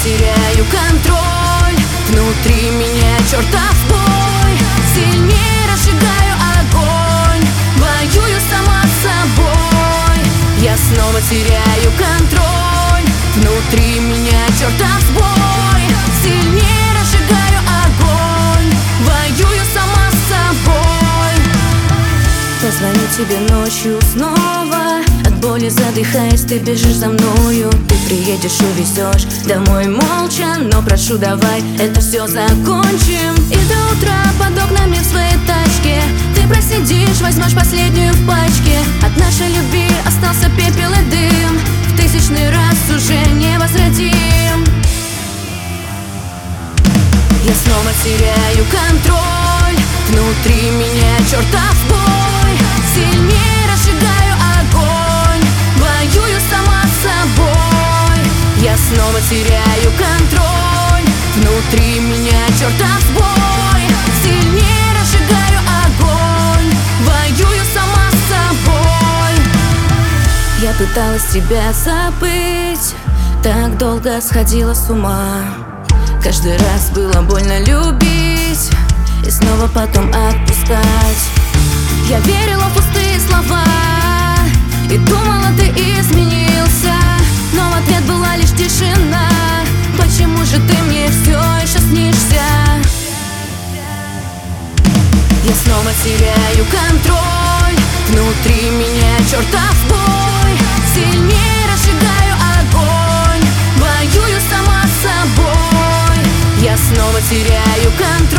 теряю контроль. Внутри меня чертов бой. Сильнее разжигаю огонь. Воюю сама с собой. Я снова теряю контроль. Внутри меня чертов бой. Сильнее разжигаю огонь. Воюю сама с собой. Позвоню тебе ночью снова. От боли задыхаясь, ты бежишь за мною. Ты приедешь, увезешь домой молча. Но прошу, давай это все закончим. И до утра под окнами в своей тачке ты просидишь, возьмешь последнюю в пачке. От нашей любви остался пепел и дым. В тысячный раз уже не возродим. Я снова теряю контроль. Внутри меня чертов бой. Сильнее разжигаю огонь. Воюю сама с собой. Я снова теряю контроль. Внутри меня чертов бой. Сильнее разжигаю огонь. Воюю сама с собой. Я пыталась тебя забыть, так долго сходила с ума. Каждый раз было больно любить и снова потом отпускать. Я верила в пустые слова и думала, ты изменился, но в ответ была лишь тишина. Почему же ты мне все еще снишься? Я снова теряю контроль. Внутри меня чертов бой. Сильнее разжигаю огонь. Воюю сама с собой. Я снова теряю контроль.